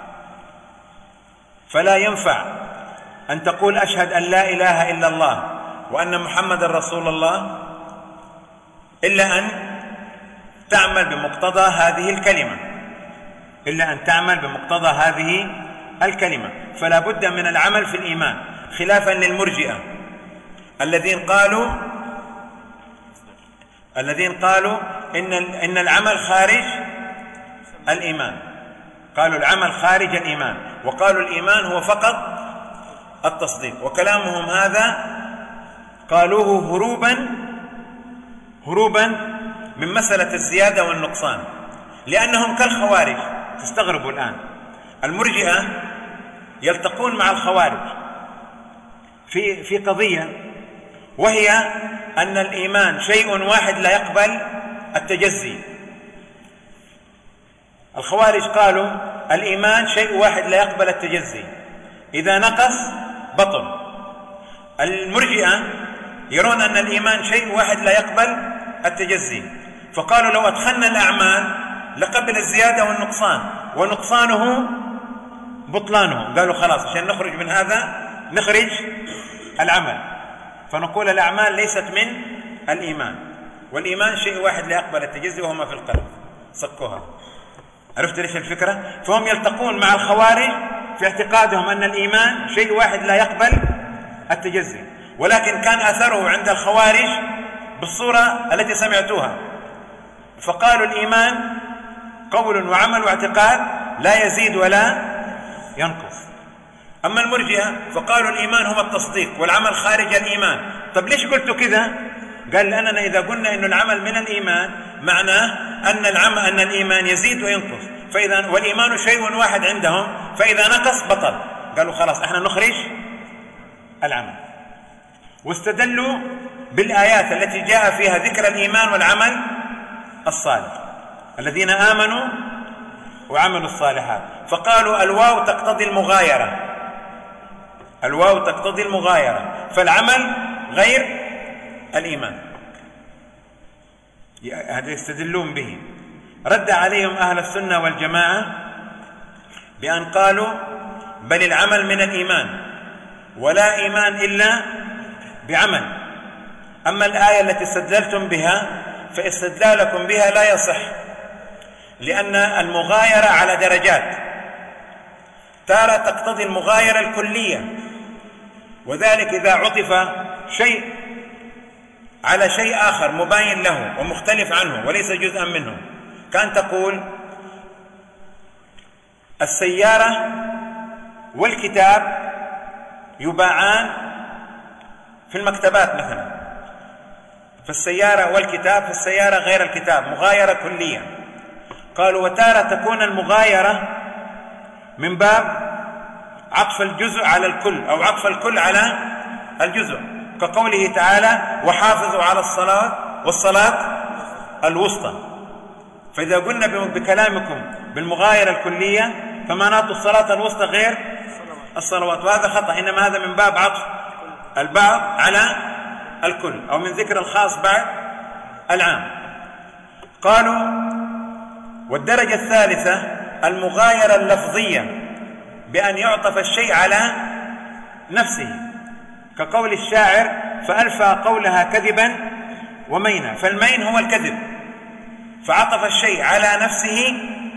فلا ينفع أن تقول أشهد أن لا إله إلا الله وأن محمد رسول الله إلا أن تعمل بمقتضى هذه الكلمة، إلا أن تعمل بمقتضى هذه الكلمة. فلا بد من العمل في الإيمان، خلافا للمرجئة الذين قالوا إن العمل خارج الإيمان، قالوا العمل خارج الإيمان، وقالوا الإيمان هو فقط التصديق. وكلامهم هذا قالوه هروبا من مسألة الزيادة والنقصان، لأنهم كالخوارج. تستغربوا الآن المرجئة يلتقون مع الخوارج في قضية، وهي أن الإيمان شيء واحد لا يقبل التجزي. الخوارج قالوا الإيمان شيء واحد لا يقبل التجزي، إذا نقص بطل. المرجئة يرون أن الإيمان شيء واحد لا يقبل التجزي، فقالوا لو أدخلنا الأعمال لقبل الزيادة والنقصان، ونقصانه بطلانه. قالوا خلاص عشان نخرج من هذا نخرج العمل، فنقول الأعمال ليست من الإيمان، والإيمان شيء واحد لا يقبل التجزي وهما في القلب. سكوها. عرفت ليش الفكرة؟ فهم يلتقون مع الخوارج في اعتقادهم أن الإيمان شيء واحد لا يقبل التجزي، ولكن كان أثره عند الخوارج بالصورة التي سمعتوها، فقالوا الإيمان قول وعمل واعتقاد لا يزيد ولا ينقص. أما المرجئة فقالوا الإيمان هو التصديق والعمل خارج الإيمان. طب ليش قلتوا كذا؟ قال لأننا إذا قلنا إنه العمل من الإيمان معناه أن الإيمان يزيد وينقص، والإيمان شيء واحد عندهم، فإذا نقص بطل. قالوا خلاص احنا نخرج العمل، واستدلوا بالآيات التي جاء فيها ذكر الإيمان والعمل الصالح، الذين آمنوا وعملوا الصالحات، فقالوا الواو تقتضي المغايرة، الواو تقتضي المغايرة، فالعمل غير الإيمان. هذا يستدلون به. رد عليهم أهل السنة والجماعة بأن قالوا بل العمل من الإيمان، ولا إيمان إلا بعمل. أما الآية التي استدللتم بها فاستدلالكم بها لا يصح، لأن المغايرة على درجات، تارة تقتضي المغايرة الكلية، وذلك إذا عطف شيء على شيء آخر مباين له ومختلف عنه وليس جزءا منه، كأن تقول السيارة والكتاب يباعان في المكتبات مثلا، فالسيارة والكتاب، في السيارة غير الكتاب، مغايرة كلية. قالوا وتارة تكون المغايرة من باب عطف الجزء على الكل أو عطف الكل على الجزء، كقوله تعالى وحافظوا على الصلاة والصلاة الوسطى. فإذا قلنا بكلامكم بالمغايرة الكلية فمعناته الصلاة الوسطى غير الصلوات، وهذا خطأ، إنما هذا من باب عطف البعض على الكل أو من ذكر الخاص بعد العام. قالوا والدرجة الثالثة المغايرة اللفظية، بأن يعطف الشيء على نفسه، كقول الشاعر فألفى قولها كذبا ومينا، فالمين هو الكذب، فعطف الشيء على نفسه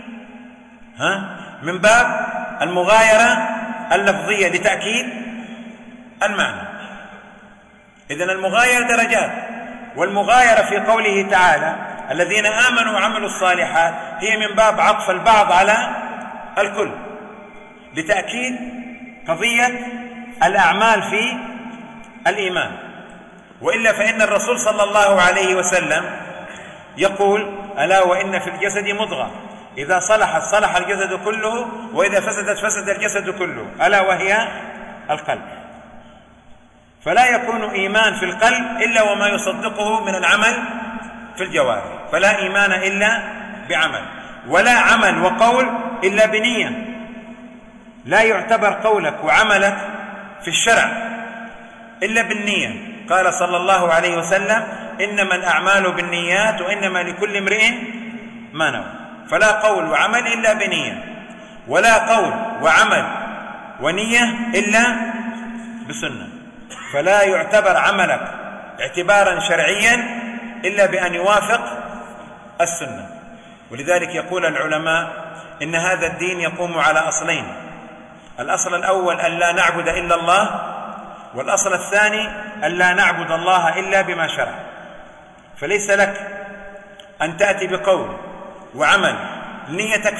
من باب المغايرة اللفظية لتأكيد المعنى. إذن المغايرة درجات، والمغايرة في قوله تعالى الذين آمنوا وعملوا الصالحات هي من باب عطف البعض على الكل لتأكيد قضية الأعمال في الإيمان. وإلا فإن الرسول صلى الله عليه وسلم يقول ألا وإن في الجسد مضغة إذا صلحت صلح الجسد كله وإذا فسدت فسد الجسد كله، ألا وهي القلب. فلا يكون إيمان في القلب إلا وما يصدقه من العمل في الجوارح، فلا إيمان إلا بعمل، ولا عمل وقول إلا بنية. لا يعتبر قولك وعملك في الشرع إلا بالنية. قال صلى الله عليه وسلم إنما الأعمال بالنيات وإنما لكل امرئ ما نوى. فلا قول وعمل إلا بنية، ولا قول وعمل ونية إلا بسنة. فلا يعتبر عملك اعتبارا شرعيا إلا بأن يوافق السنة. ولذلك يقول العلماء إن هذا الدين يقوم على أصلين: الأصل الأول أن لا نعبد إلا الله، والأصل الثاني أن لا نعبد الله إلا بما شرع. فليس لك أن تأتي بقول وعمل نيتك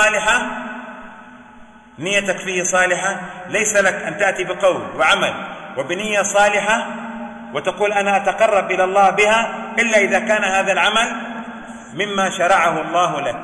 فيه صالحة، ليس لك أن تأتي بقول وعمل وبنية صالحة وتقول أنا أتقرب إلى الله بها إلا إذا كان هذا العمل مما شرعه الله لك.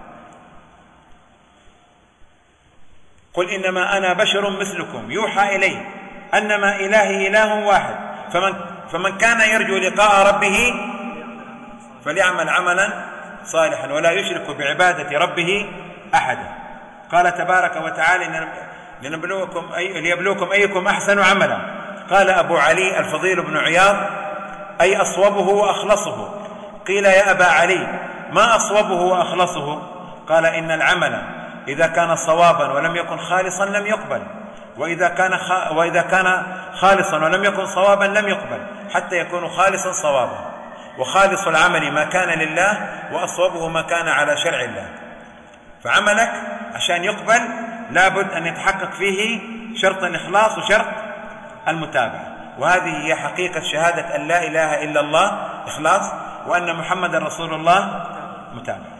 قل إنما أنا بشر مثلكم يوحى إلي أنما إلهي إله واحد فمن كان يرجو لقاء ربه فليعمل عملا صالحا ولا يشرك بعبادة ربه أحدا. قال تبارك وتعالى ليبلوكم أيكم أحسن عملا. قال أبو علي الفضيل بن عياض أي أصوبه وأخلصه. قيل يا أبا علي ما أصوبه وأخلصه؟ قال إن العمل إذا كان صوابا ولم يكن خالصا لم يقبل، وإذا كان خالصا ولم يكن صوابا لم يقبل، حتى يكون خالصا صوابا. وخالص العمل ما كان لله وأصوبه ما كان على شرع الله. فعملك عشان يقبل لابد أن يتحقق فيه شرط الإخلاص وشرط المتابعة، وهذه هي حقيقة شهادة أن لا إله إلا الله إخلاص، وأن محمد رسول الله متابعة.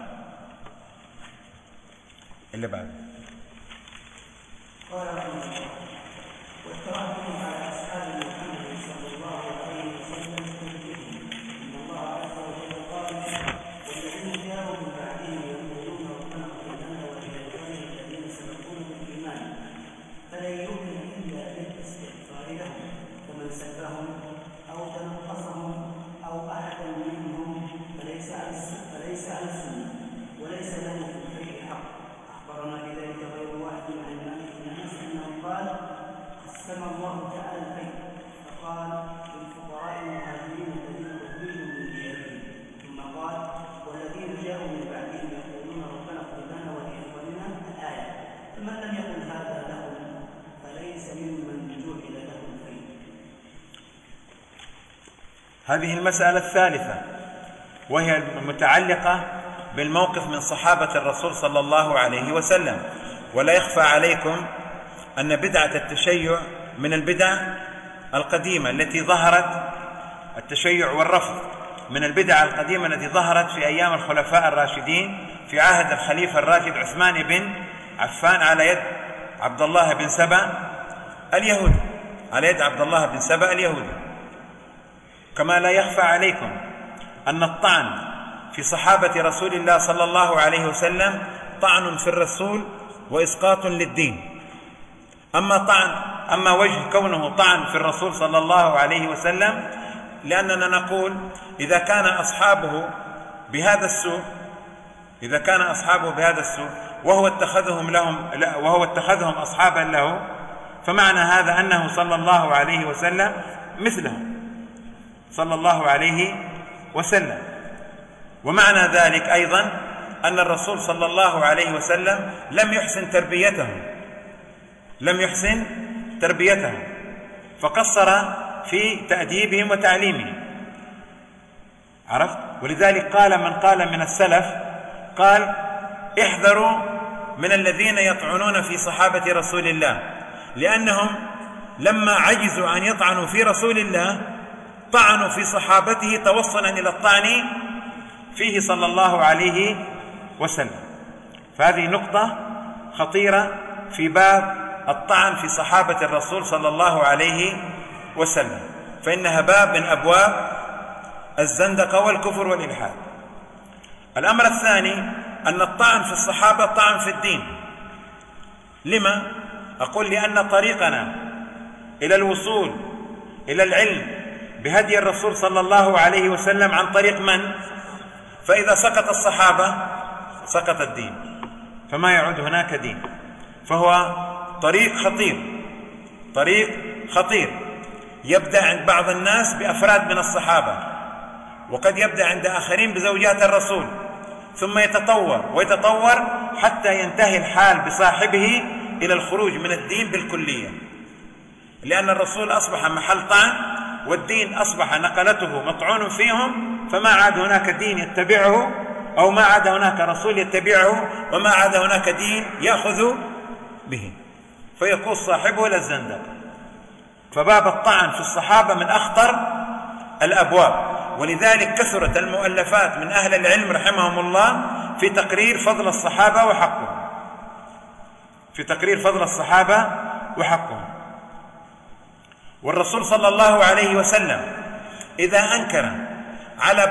اللي بعد قال والتراحم على أصحاب محمد صلى الله عليه وسلم إن الله عز وجل قال والذين جاءوا من بعدهم يقولون ربنا اغفر لنا ولإخواننا الذين سبقونا بالإيمان فلن يؤمن إلا بالاستغفار لهم ومن سبهم أو تنقصهم أو أحدا منهم فليس على السنة وليس له في الخير حق. أخبرنا بذلك غير واحد عن مالك بن أنس أنه قال قسم الله تعالى الخير فقال للفقراء المهاجرين الذين أخرجوا من ديارهم، ثم قال والذين جاءوا من بعدهم يقولون ربنا اغفر لنا ولإخواننا الآية. فمن لم يقل هذا لهم فليس ممن جعل له الخير. هذه المسألة الثالثة وهي المتعلقة بالموقف من صحابة الرسول صلى الله عليه وسلم. ولا يخفى عليكم أن بدعة التشيع من البدع القديمة التي ظهرت التشيع والرفض من البدع القديمة التي ظهرت في أيام الخلفاء الراشدين في عهد الخليفة الراشد عثمان بن عفان على يد عبد الله بن سبأ اليهودي، على يد عبد الله بن سبأ اليهودي. كما لا يخفى عليكم أن الطعن في صحابة رسول الله صلى الله عليه وسلم طعن في الرسول وإسقاط للدين. أما وجه كونه طعن في الرسول صلى الله عليه وسلم، لأننا نقول إذا كان أصحابه بهذا السوء وهو اتخذهم أصحابا له، فمعنى هذا أنه صلى الله عليه وسلم مثلهم صلى الله عليه وسلم. ومعنى ذلك أيضا أن الرسول صلى الله عليه وسلم لم يحسن تربيتهم فقصر في تأديبهم وتعليمهم. عرفت؟ ولذلك قال من قال من السلف، قال: احذروا من الذين يطعنون في صحابة رسول الله، لأنهم لما عجزوا أن يطعنوا في رسول الله طعنوا في صحابته توصلا إلى الطعن فيه صلى الله عليه وسلم. فهذه نقطة خطيرة في باب الطعن في صحابة الرسول صلى الله عليه وسلم، فإنها باب من أبواب الزندقة والكفر والإلحاد. الأمر الثاني أن الطعن في الصحابة طعن في الدين. لما؟ أقول لأن طريقنا إلى الوصول إلى العلم بهدي الرسول صلى الله عليه وسلم عن طريق من؟ فإذا سقط الصحابة سقط الدين، فما يعود هناك دين. فهو طريق خطير يبدأ عند بعض الناس بأفراد من الصحابة، وقد يبدأ عند آخرين بزوجات الرسول، ثم يتطور حتى ينتهي الحال بصاحبه إلى الخروج من الدين بالكلية، لأن الرسول أصبح محل طعن، والدين أصبح نقلته مطعون فيهم، فما عاد هناك دين يتبعه، أو ما عاد هناك رسول يتبعه، وما عاد هناك دين يأخذ به، فيكون صاحبه للزندقة. فباب الطعن في الصحابة من أخطر الأبواب، ولذلك كثرت المؤلفات من أهل العلم رحمهم الله في تقرير فضل الصحابة وحقهم. والرسول صلى الله عليه وسلم إذا أنكر على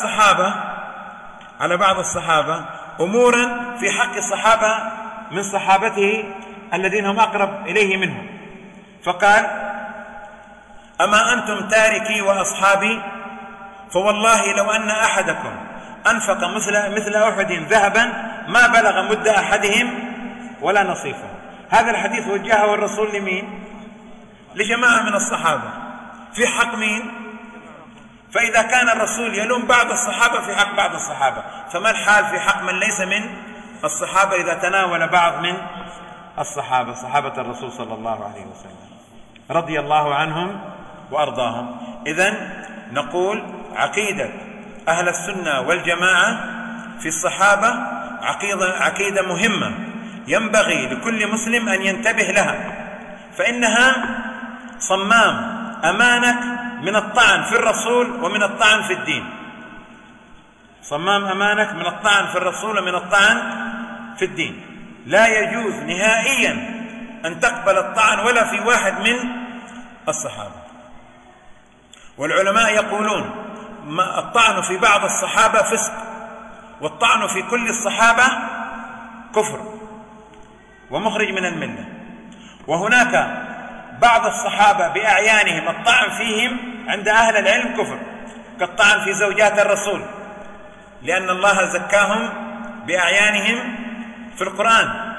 بعض الصحابة أمورا في حق الصحابة من صحابته الذين هم أقرب إليه منهم، فقال: أما أنتم تاركي وأصحابي، فوالله لو أن أحدكم أنفق مثل أحد ذهبا ما بلغ مد أحدهم ولا نصيفه. هذا الحديث وجهه الرسول لمين؟ لجماعة من الصحابة في حق مين؟ فإذا كان الرسول يلوم بعض الصحابة في حق بعض الصحابة، فما الحال في حق من ليس من الصحابة إذا تناول بعض من الصحابة، صحابة الرسول صلى الله عليه وسلم رضي الله عنهم وأرضاهم؟ إذن نقول عقيدة أهل السنة والجماعة في الصحابة عقيدة مهمة ينبغي لكل مسلم أن ينتبه لها، فإنها صمام أمانك من الطعن في الرسول ومن الطعن في الدين. صمام أمانك من الطعن في الرسول ومن الطعن في الدين. لا يجوز نهائيا أن تقبل الطعن ولا في واحد من الصحابة. والعلماء يقولون الطعن في بعض الصحابة فسق، والطعن في كل الصحابة كفر ومخرج من الملة. وهناك بعض الصحابة بأعيانهم الطعن فيهم عند أهل العلم كفر، كالطعن في زوجات الرسول، لأن الله زكاهم بأعيانهم في القرآن.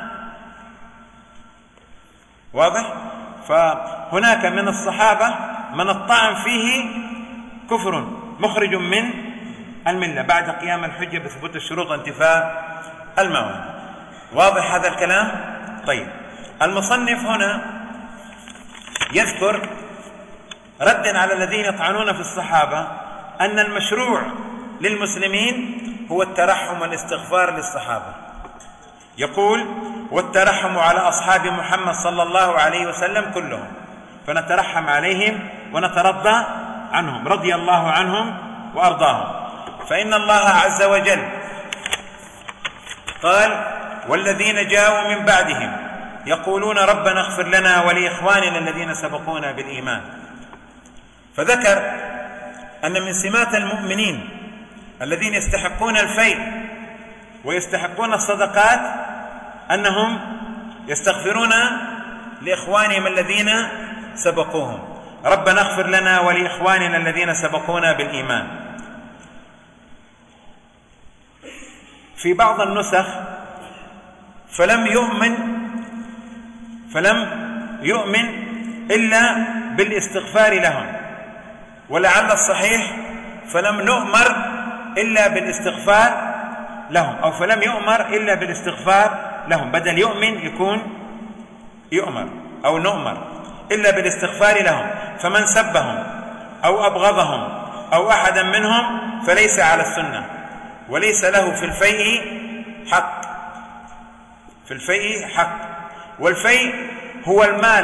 واضح؟ فهناك من الصحابة من الطعن فيه كفر مخرج من الملة بعد قيام الحجة بثبوت الشروط وانتفاء الموانع. واضح هذا الكلام؟ طيب، المصنف هنا يذكر ردا على الذين يطعنون في الصحابة أن المشروع للمسلمين هو الترحم والاستغفار للصحابة. يقول: والترحم على أصحاب محمد صلى الله عليه وسلم كلهم، فنترحم عليهم ونترضى عنهم رضي الله عنهم وأرضاهم. فإن الله عز وجل قال: والذين جاءوا من بعدهم يقولون ربنا اغفر لنا ولإخواننا الذين سبقونا بالإيمان. فذكر أن من سمات المؤمنين الذين يستحقون الفيء ويستحقون الصدقات أنهم يستغفرون لإخوانهم الذين سبقوهم، ربنا اغفر لنا ولإخواننا الذين سبقونا بالإيمان. في بعض النسخ فلم يؤمن إلا بالاستغفار لهم، ولعل الصحيح فلم نؤمر إلا بالاستغفار لهم، أو فلم يؤمر إلا بالاستغفار لهم، بدل يؤمن يكون يؤمر أو نؤمر إلا بالاستغفار لهم. فمن سبهم أو أبغضهم أو أحدا منهم فليس على السنة، وليس له في الفيء حق. في الفيء حق، والفيء هو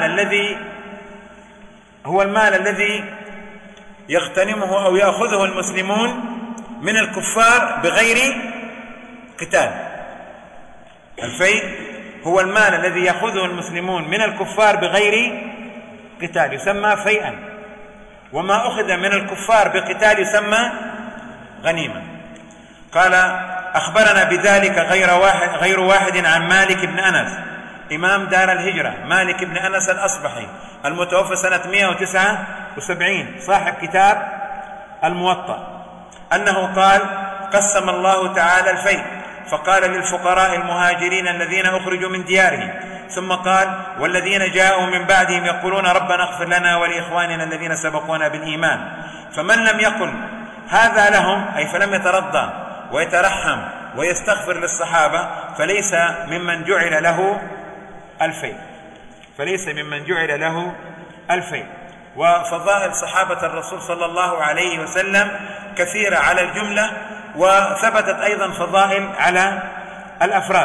المال الذي يغتنمه أو يأخذه المسلمون من الكفار بغير قتال. الفيء هو المال الذي يأخذه المسلمون من الكفار بغير قتال، يسمى فيئا، وما أخذ من الكفار بقتال يسمى غنيمة. قال: أخبرنا بذلك غير واحد عن مالك بن أنس إمام دار الهجرة، مالك بن أنس الأصبحي المتوفى سنة 179 صاحب كتاب الموطأ، أنه قال: قسم الله تعالى الفيء فقال للفقراء المهاجرين الذين أخرجوا من ديارهم، ثم قال: والذين جاءوا من بعدهم يقولون ربنا اغفر لنا ولإخواننا الذين سبقونا بالإيمان. فمن لم يقل هذا لهم، أي فلم يترضى ويترحم ويستغفر للصحابة، فليس ممن جعل له الفيء، فليس ممن جعل له الفيء. وفضائل صحابة الرسول صلى الله عليه وسلم كثيرة على الجملة، وثبتت أيضا فضائل على الأفراد.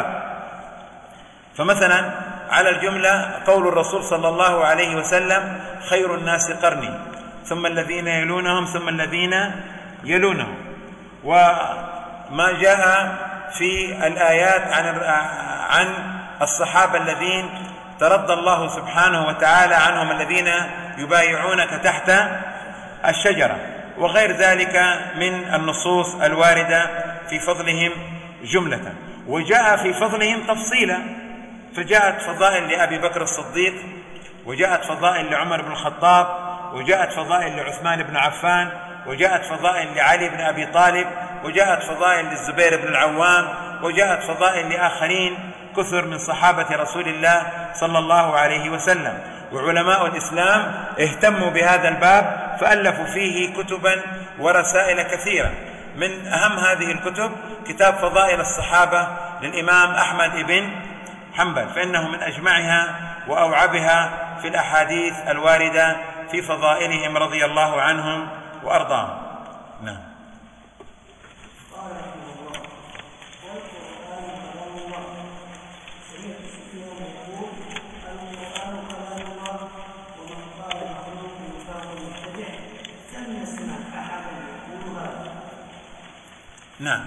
فمثلا على الجملة قول الرسول صلى الله عليه وسلم: خير الناس قرني ثم الذين يلونهم ثم الذين يلونهم. وما جاء في الآيات عن الصحابة الذين ترضى الله سبحانه وتعالى عنهم الذين يبايعونك تحت الشجرة، وغير ذلك من النصوص الواردة في فضلهم جملة. وجاء في فضلهم تفصيلا، فجاءت فضائل لأبي بكر الصديق، وجاءت فضائل لعمر بن الخطاب، وجاءت فضائل لعثمان بن عفان، وجاءت فضائل لعلي بن أبي طالب، وجاءت فضائل للزبير بن العوام، وجاءت فضائل لآخرين كثر من صحابة رسول الله صلى الله عليه وسلم. وعلماء الإسلام اهتموا بهذا الباب فألفوا فيه كتبا ورسائل كثيرة. من أهم هذه الكتب كتاب فضائل الصحابة للإمام أحمد بن حنبل، فإنه من أجمعها وأوعبها في الأحاديث الواردة في فضائلهم رضي الله عنهم وأرضاهم. نعم. نعم.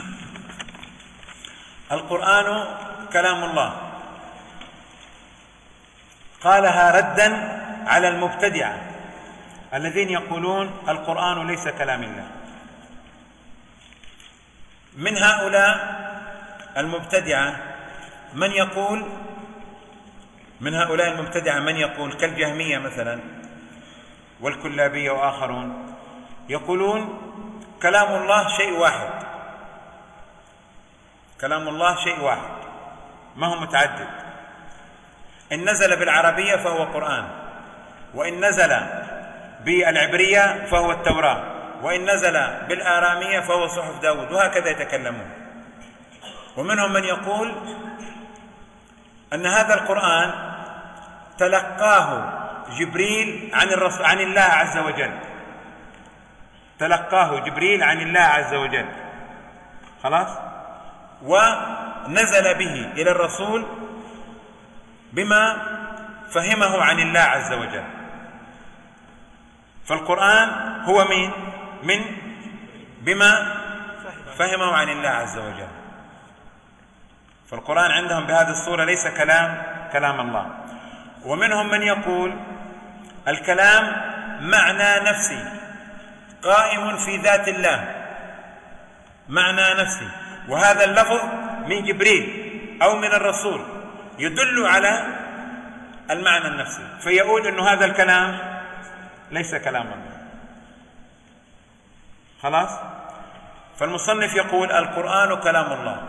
القرآن كلام الله، قالها ردا على المبتدعة الذين يقولون القرآن ليس كلام الله. من هؤلاء المبتدعة من يقول كالجهمية مثلا والكلابية وآخرون، يقولون كلام الله شيء واحد، كلام الله شيء واحد ما هو متعدد. إن نزل بالعربية فهو قرآن، وإن نزل بالعبرية فهو التوراة، وإن نزل بالآرامية فهو صحف داود، وهكذا يتكلمون. ومنهم من يقول أن هذا القرآن تلقاه جبريل عن الله عز وجل، تلقاه جبريل عن الله عز وجل، خلاص، ونزل به إلى الرسول بما فهمه عن الله عز وجل. فالقرآن هو من بما فهمه عن الله عز وجل. فالقرآن عندهم بهذه الصورة ليس كلام الله. ومنهم من يقول الكلام معنى نفسي قائم في ذات الله، معنى نفسي، وهذا اللفظ من جبريل أو من الرسول يدل على المعنى النفسي، فيقول أن هذا الكلام ليس كلام الله. خلاص؟ فالمصنف يقول القرآن كلام الله،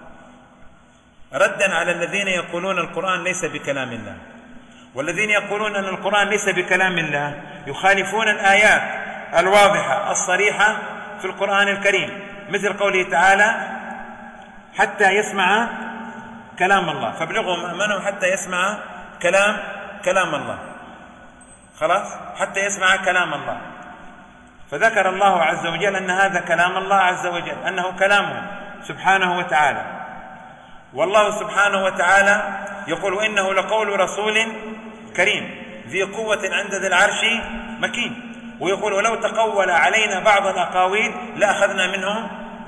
ردا على الذين يقولون القرآن ليس بكلام الله. والذين يقولون أن القرآن ليس بكلام الله يخالفون الآيات الواضحة الصريحة في القرآن الكريم، مثل قوله تعالى حتى يسمع كلام الله، فابلغوا مأمنهم حتى يسمع كلام الله. خلاص؟ حتى يسمع كلام الله. فذكر الله عز وجل أن هذا كلام الله عز وجل، أنه كلامه سبحانه وتعالى. والله سبحانه وتعالى يقول وإنه لقول رسول كريم ذي قوة عند ذي العرش مكين، ويقول ولو تقول علينا بعض الأقاويل لأخذنا منه.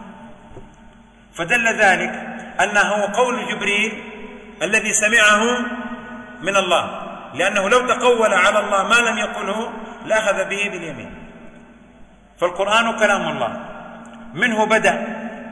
فدل ذلك أنه قول جبريل الذي سمعه من الله، لأنه لو تقول على الله ما لم يقله لأخذ به باليمين. فالقرآن كلام الله، منه بدأ،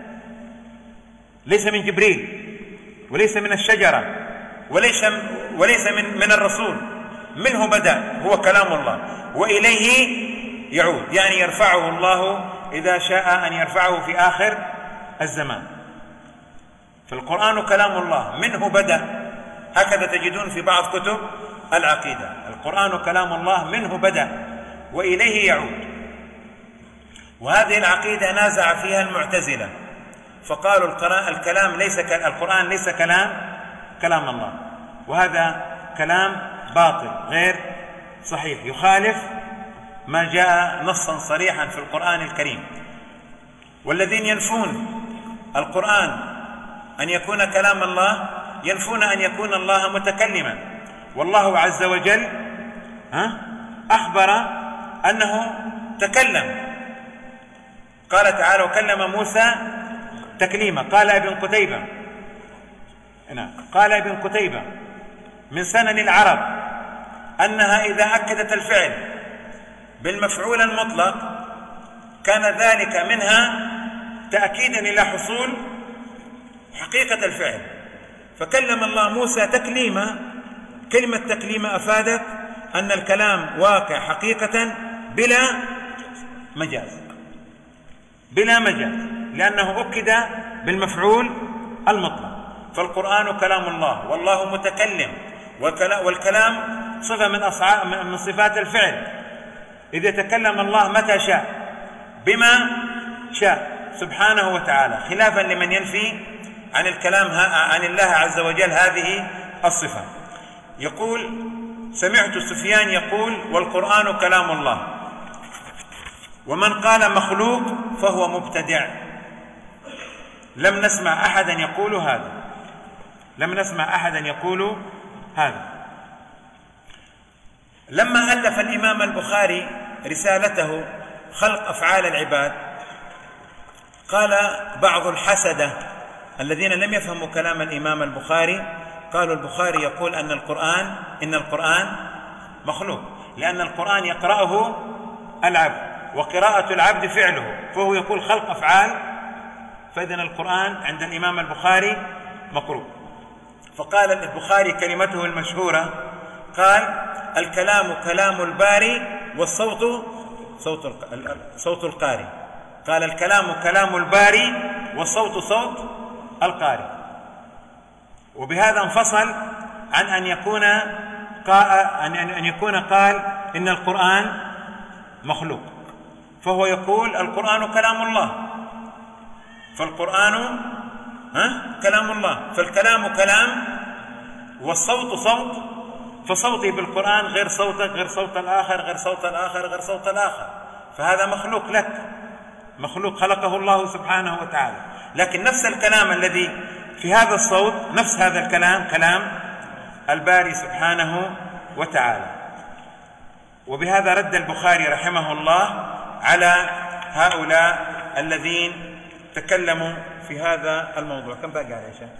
ليس من جبريل وليس من الشجرة وليس من الرسول، منه بدأ، هو كلام الله وإليه يعود، يعني يرفعه الله إذا شاء أن يرفعه في آخر الزمان. فالقرآن كلام الله منه بدأ، هكذا تجدون في بعض كتب العقيدة، القرآن كلام الله منه بدأ وإليه يعود. وهذه العقيدة نازع فيها المعتزلة، فقالوا القرآن ليس كلام الله، وهذا كلام باطل غير صحيح، يخالف ما جاء نصا صريحا في القرآن الكريم. والذين ينفون القرآن أن يكون كلام الله ينفون أن يكون الله متكلما، والله عز وجل أخبر أنه تكلم. قال تعالى وكلم موسى تكليما. قال ابن قتيبة من سنن العرب أنها إذا أكدت الفعل بالمفعول المطلق كان ذلك منها تأكيدا إلى حصول حقيقة الفعل. فكلم الله موسى تكليما، كلمة تكليما أفادت أن الكلام واقع حقيقة بلا مجاز، لأنه أكد بالمفعول المطلق. فالقرآن كلام الله والله متكلم، والكلام صفة من صفات الفعل، إذا تكلم الله متى شاء بما شاء سبحانه وتعالى، خلافا لمن ينفي عن الكلام عن الله عز وجل هذه الصفة. يقول سمعت سفيان يقول والقرآن كلام الله، ومن قال مخلوق فهو مبتدع. لم نسمع أحدا يقول هذا. لما ألف الإمام البخاري رسالته خلق أفعال العباد، قال بعض الحسدة الذين لم يفهموا كلام الإمام البخاري، قالوا البخاري يقول إن القرآن مخلوق، لأن القرآن يقرأه العبد وقراءة العبد فعله، فهو يقول خلق أفعال، فإذن القرآن عند الإمام البخاري مقروء. فقال البخاري كلمته المشهورة، قال الكلام كلام الباري والصوت صوت القارئ. قال الكلام كلام الباري والصوت صوت القارئ. وبهذا انفصل عن أن يكون قال إن القرآن مخلوق، فهو يقول القرآن كلام الله، فالقرآن كلام الله، فالكلام كلام والصوت صوت، فصوتي بالقرآن غير صوتك، غير صوت الآخر، غير صوت الآخر، غير صوت الآخر، فهذا مخلوق لك، مخلوق خلقه الله سبحانه وتعالى. لكن نفس الكلام الذي في هذا الصوت، نفس هذا الكلام كلام الباري سبحانه وتعالى. وبهذا رد البخاري رحمه الله على هؤلاء الذين تكلموا في هذا الموضوع. كم باقي على العشاء؟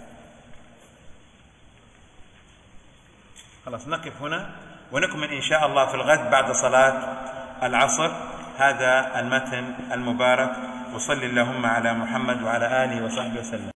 خلاص نقف هنا ونكمل إن شاء الله في الغد بعد صلاة العصر هذا المتن المبارك. وصل اللهم على محمد وعلى آله وصحبه وسلم.